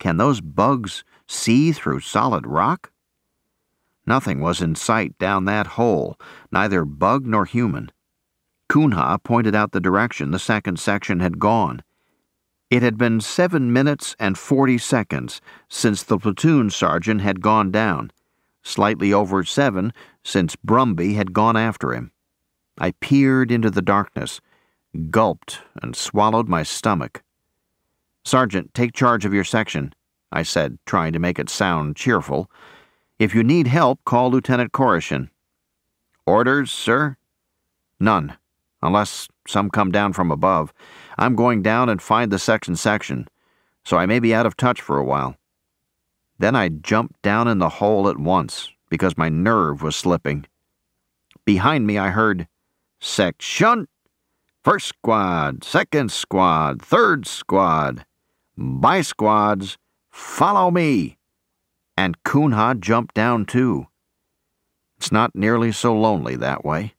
Can those bugs see through solid rock? Nothing was in sight down that hole, neither bug nor human. Cunha pointed out the direction the second section had gone. It had been 7 minutes and 40 seconds since the platoon sergeant had gone down, slightly over 7 since Brumby had gone after him. I peered into the darkness, gulped, and swallowed my stomach. "Sergeant, take charge of your section," I said, trying to make it sound cheerful. "If you need help, call Lieutenant Koreshin." "Orders, sir?" "None, unless some come down from above. I'm going down and find the second section, so I may be out of touch for a while." Then I jumped down in the hole at once, because my nerve was slipping. Behind me I heard, "Section! First squad, second squad, third squad. By squads, follow me." And Cunha jumped down too. It's not nearly so lonely that way.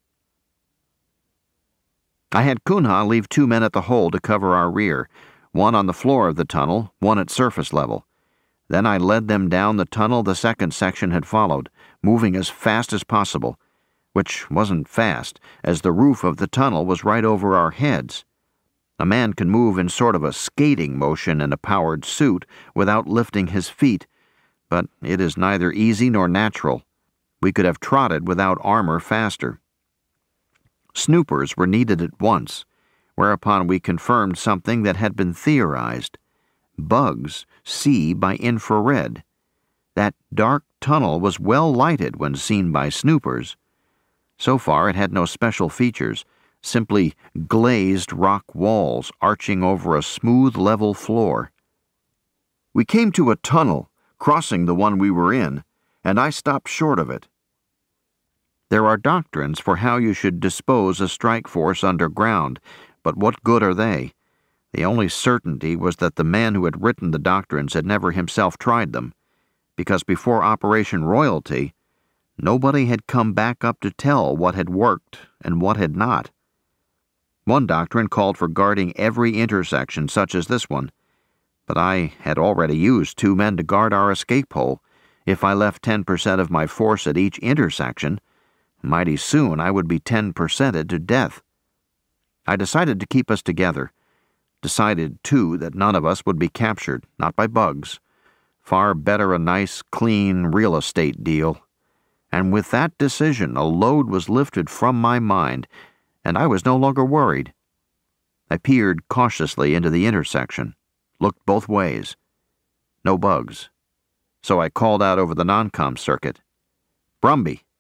I had Cunha leave 2 men at the hole to cover our rear, one on the floor of the tunnel, one at surface level. Then I led them down the tunnel the second section had followed, moving as fast as possible, which wasn't fast, as the roof of the tunnel was right over our heads. A man can move in sort of a skating motion in a powered suit without lifting his feet, but it is neither easy nor natural. We could have trotted without armor faster. Snoopers were needed at once, whereupon we confirmed something that had been theorized. Bugs see by infrared. That dark tunnel was well lighted when seen by snoopers. So far it had no special features, simply glazed rock walls arching over a smooth level floor. We came to a tunnel, crossing the one we were in, and I stopped short of it. There are doctrines for how you should dispose a strike force underground, but what good are they? The only certainty was that the man who had written the doctrines had never himself tried them, because before Operation Royalty, nobody had come back up to tell what had worked and what had not. One doctrine called for guarding every intersection such as this one, but I had already used 2 men to guard our escape hole. If I left 10% of my force at each intersection, mighty soon I would be 10%ed to death. I decided to keep us together. Decided, too, that none of us would be captured, not by bugs. Far better a nice, clean real estate deal. And with that decision, a load was lifted from my mind, and I was no longer worried. I peered cautiously into the intersection, looked both ways. No bugs. So I called out over the non-com circuit, "Brumby,